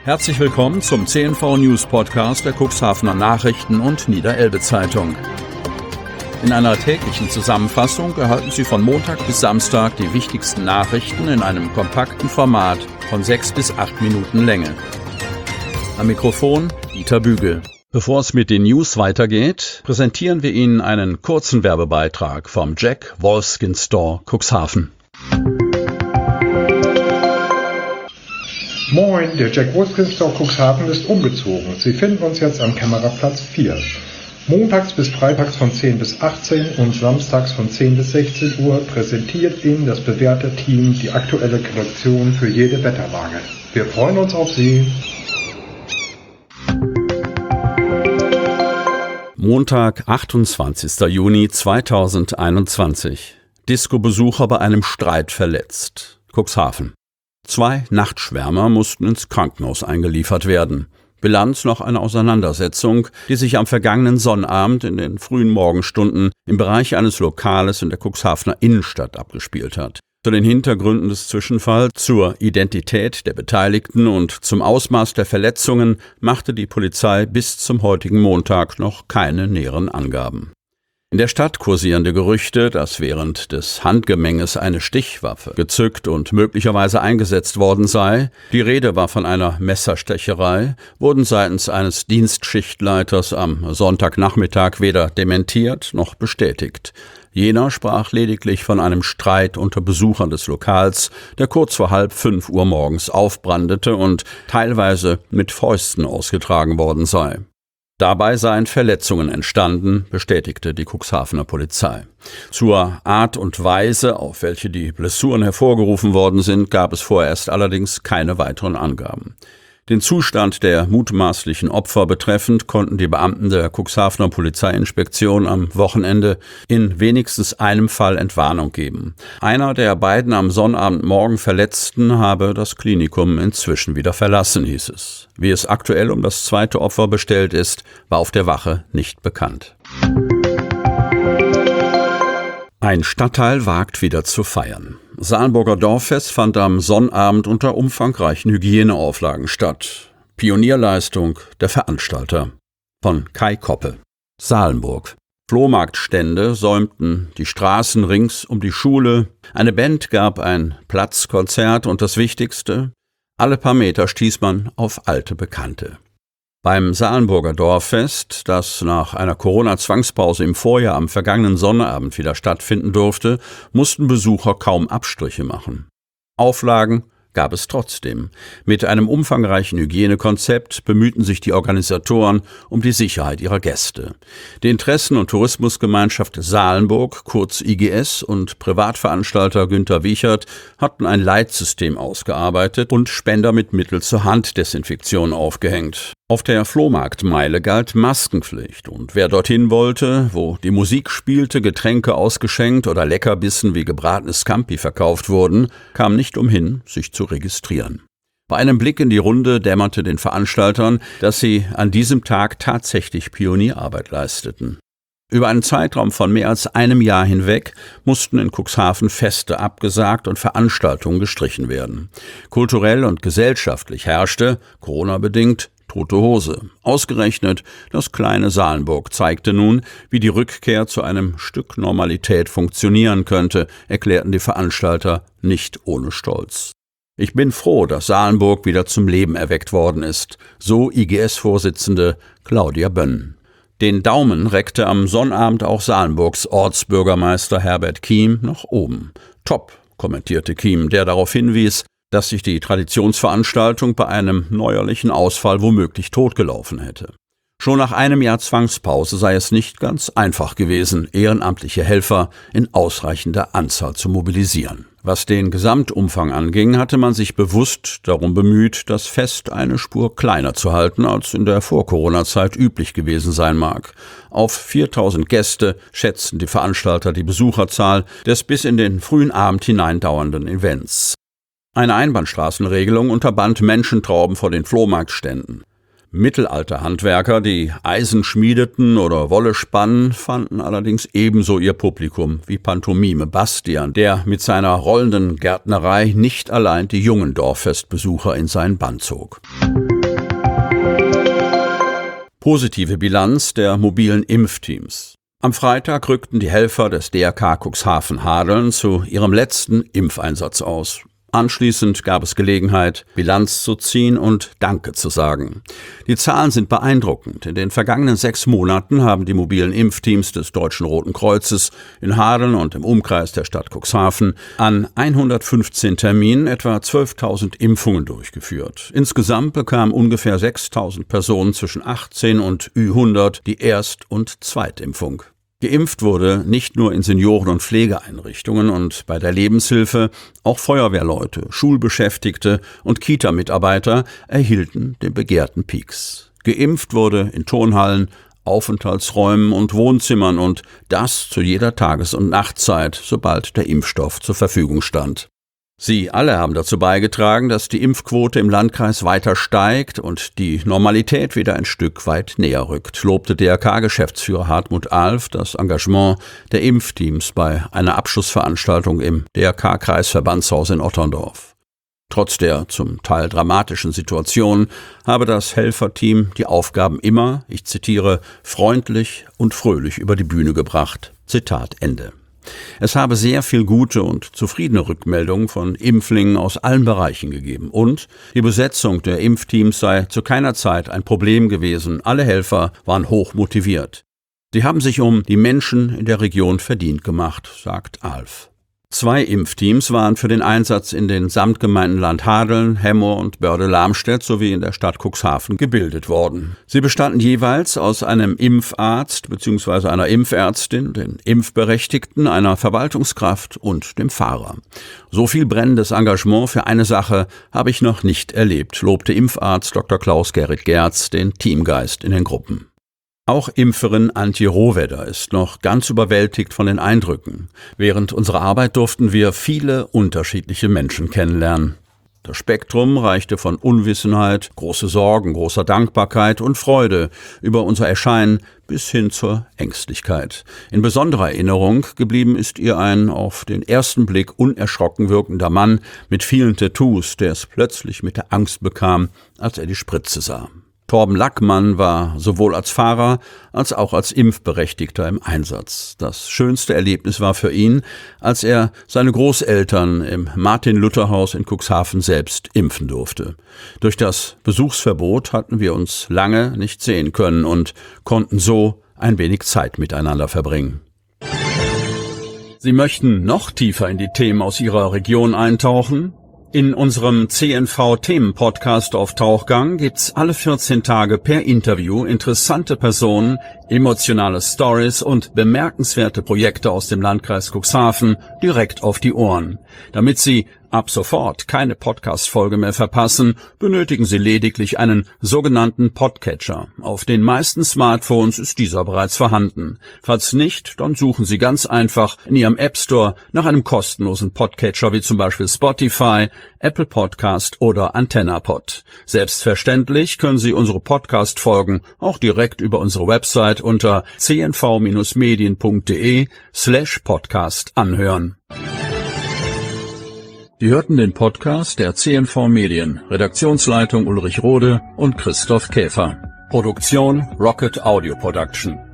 Herzlich willkommen zum CNV News Podcast der Cuxhavener Nachrichten und Niederelbe Zeitung. In einer täglichen Zusammenfassung erhalten Sie von Montag bis Samstag die wichtigsten Nachrichten in einem kompakten Format von 6 bis 8 Minuten Länge. Am Mikrofon Dieter Bügel. Bevor es mit den News weitergeht, präsentieren wir Ihnen einen kurzen Werbebeitrag vom Jack Wolfskin Store Cuxhaven. Moin, der Jack Wolfskin Store Cuxhaven ist umgezogen. Sie finden uns jetzt am Kämmererplatz 4. Montags bis freitags von 10 bis 18 und samstags von 10 bis 16 Uhr präsentiert Ihnen das bewährte Team die aktuelle Kollektion für jede Wetterlage. Wir freuen uns auf Sie. Montag, 28. Juni 2021. Disco-Besucher bei einem Streit verletzt. Cuxhaven. 2 Nachtschwärmer mussten ins Krankenhaus eingeliefert werden. Bilanz nach einer Auseinandersetzung, die sich am vergangenen Sonnabend in den frühen Morgenstunden im Bereich eines Lokales in der Cuxhavener Innenstadt abgespielt hat. Zu den Hintergründen des Zwischenfalls, zur Identität der Beteiligten und zum Ausmaß der Verletzungen machte die Polizei bis zum heutigen Montag noch keine näheren Angaben. In der Stadt kursierende Gerüchte, dass während des Handgemenges eine Stichwaffe gezückt und möglicherweise eingesetzt worden sei, die Rede war von einer Messerstecherei, wurden seitens eines Dienstschichtleiters am Sonntagnachmittag weder dementiert noch bestätigt. Jener sprach lediglich von einem Streit unter Besuchern des Lokals, der kurz vor 4:30 morgens aufbrandete und teilweise mit Fäusten ausgetragen worden sei. Dabei seien Verletzungen entstanden, bestätigte die Cuxhavener Polizei. Zur Art und Weise, auf welche die Blessuren hervorgerufen worden sind, gab es vorerst allerdings keine weiteren Angaben. Den Zustand der mutmaßlichen Opfer betreffend konnten die Beamten der Cuxhavener Polizeiinspektion am Wochenende in wenigstens einem Fall Entwarnung geben. Einer der beiden am Sonnabendmorgen Verletzten habe das Klinikum inzwischen wieder verlassen, hieß es. Wie es aktuell um das zweite Opfer bestellt ist, war auf der Wache nicht bekannt. Ein Stadtteil wagt wieder zu feiern. Salenburger Dorffest fand am Sonnabend unter umfangreichen Hygieneauflagen statt. Pionierleistung der Veranstalter. Von Kai Koppe. Salenburg. Flohmarktstände säumten die Straßen rings um die Schule. Eine Band gab ein Platzkonzert und das Wichtigste: alle paar Meter stieß man auf alte Bekannte. Beim Salenburger Dorffest, das nach einer Corona-Zwangspause im Vorjahr am vergangenen Sonnabend wieder stattfinden durfte, mussten Besucher kaum Abstriche machen. Auflagen gab es trotzdem. Mit einem umfangreichen Hygienekonzept bemühten sich die Organisatoren um die Sicherheit ihrer Gäste. Die Interessen- und Tourismusgemeinschaft Salenburg, kurz IGS, und Privatveranstalter Günter Wiechert hatten ein Leitsystem ausgearbeitet und Spender mit Mittel zur Handdesinfektion aufgehängt. Auf der Flohmarktmeile galt Maskenpflicht und wer dorthin wollte, wo die Musik spielte, Getränke ausgeschenkt oder Leckerbissen wie gebratenes Scampi verkauft wurden, kam nicht umhin, sich zu registrieren. Bei einem Blick in die Runde dämmerte den Veranstaltern, dass sie an diesem Tag tatsächlich Pionierarbeit leisteten. Über einen Zeitraum von mehr als einem Jahr hinweg mussten in Cuxhaven Feste abgesagt und Veranstaltungen gestrichen werden. Kulturell und gesellschaftlich herrschte, Corona-bedingt, tote Hose. Ausgerechnet das kleine Salenburg zeigte nun, wie die Rückkehr zu einem Stück Normalität funktionieren könnte, erklärten die Veranstalter nicht ohne Stolz. Ich bin froh, dass Salenburg wieder zum Leben erweckt worden ist, so IGS-Vorsitzende Claudia Bönn. Den Daumen reckte am Sonnabend auch Salenburgs Ortsbürgermeister Herbert Kiem nach oben. Top, kommentierte Kiem, der darauf hinwies, dass sich die Traditionsveranstaltung bei einem neuerlichen Ausfall womöglich totgelaufen hätte. Schon nach einem Jahr Zwangspause sei es nicht ganz einfach gewesen, ehrenamtliche Helfer in ausreichender Anzahl zu mobilisieren. Was den Gesamtumfang anging, hatte man sich bewusst darum bemüht, das Fest eine Spur kleiner zu halten, als in der Vor-Corona-Zeit üblich gewesen sein mag. Auf 4.000 Gäste schätzten die Veranstalter die Besucherzahl des bis in den frühen Abend hinein dauernden Events. Eine Einbahnstraßenregelung unterband Menschentrauben vor den Flohmarktständen. Mittelalterhandwerker, die Eisen schmiedeten oder Wolle spannen, fanden allerdings ebenso ihr Publikum wie Pantomime Bastian, der mit seiner rollenden Gärtnerei nicht allein die jungen Dorffestbesucher in seinen Bann zog. positive Bilanz der mobilen Impfteams. Am Freitag rückten die Helfer des DRK Cuxhaven-Hadeln zu ihrem letzten Impfeinsatz aus. Anschließend gab es Gelegenheit, Bilanz zu ziehen und Danke zu sagen. Die Zahlen sind beeindruckend. In den vergangenen 6 Monaten haben die mobilen Impfteams des Deutschen Roten Kreuzes in Hadeln und im Umkreis der Stadt Cuxhaven an 115 Terminen etwa 12.000 Impfungen durchgeführt. Insgesamt bekamen ungefähr 6.000 Personen zwischen 18 und Ü100 die Erst- und Zweitimpfung. Geimpft wurde nicht nur in Senioren- und Pflegeeinrichtungen und bei der Lebenshilfe, auch Feuerwehrleute, Schulbeschäftigte und Kita-Mitarbeiter erhielten den begehrten Peaks. Geimpft wurde in Turnhallen, Aufenthaltsräumen und Wohnzimmern und das zu jeder Tages- und Nachtzeit, sobald der Impfstoff zur Verfügung stand. Sie alle haben dazu beigetragen, dass die Impfquote im Landkreis weiter steigt und die Normalität wieder ein Stück weit näher rückt, lobte DRK-Geschäftsführer Hartmut Alf das Engagement der Impfteams bei einer Abschlussveranstaltung im DRK-Kreisverbandshaus in Otterndorf. Trotz der zum Teil dramatischen Situation habe das Helferteam die Aufgaben immer, ich zitiere, freundlich und fröhlich über die Bühne gebracht. Zitat Ende. Es habe sehr viel gute und zufriedene Rückmeldungen von Impflingen aus allen Bereichen gegeben und die Besetzung der Impfteams sei zu keiner Zeit ein Problem gewesen. Alle Helfer waren hoch motiviert. Sie haben sich um die Menschen in der Region verdient gemacht, sagt Alf. 2 Impfteams waren für den Einsatz in den Samtgemeinden Landhadeln, Hemmoor und Börde-Lamstedt sowie in der Stadt Cuxhaven gebildet worden. Sie bestanden jeweils aus einem Impfarzt bzw. einer Impfärztin, den Impfberechtigten, einer Verwaltungskraft und dem Fahrer. So viel brennendes Engagement für eine Sache habe ich noch nicht erlebt, lobte Impfarzt Dr. Klaus-Gerrit Gerz den Teamgeist in den Gruppen. Auch Impferin Antje Rohwedder ist noch ganz überwältigt von den Eindrücken. Während unserer Arbeit durften wir viele unterschiedliche Menschen kennenlernen. Das Spektrum reichte von Unwissenheit, große Sorgen, großer Dankbarkeit und Freude über unser Erscheinen bis hin zur Ängstlichkeit. In besonderer Erinnerung geblieben ist ihr ein auf den ersten Blick unerschrocken wirkender Mann mit vielen Tattoos, der es plötzlich mit der Angst bekam, als er die Spritze sah. Torben Lackmann war sowohl als Fahrer als auch als Impfberechtigter im Einsatz. Das schönste Erlebnis war für ihn, als er seine Großeltern im Martin-Luther-Haus in Cuxhaven selbst impfen durfte. Durch das Besuchsverbot hatten wir uns lange nicht sehen können und konnten so ein wenig Zeit miteinander verbringen. Sie möchten noch tiefer in die Themen aus Ihrer Region eintauchen? In unserem CNV-Themen-Podcast auf Tauchgang gibt's alle 14 Tage per Interview interessante Personen, emotionale Stories und bemerkenswerte Projekte aus dem Landkreis Cuxhaven direkt auf die Ohren. Damit Sie ab sofort keine Podcast-Folge mehr verpassen, benötigen Sie lediglich einen sogenannten Podcatcher. Auf den meisten Smartphones ist dieser bereits vorhanden. Falls nicht, dann suchen Sie ganz einfach in Ihrem App Store nach einem kostenlosen Podcatcher wie zum Beispiel Spotify, Apple Podcast oder AntennaPod. Selbstverständlich können Sie unsere Podcast-Folgen auch direkt über unsere Website unter cnv-medien.de/podcast anhören. Sie hörten den Podcast der CNV Medien, Redaktionsleitung Ulrich Rode und Christoph Käfer. Produktion Rocket Audio Production.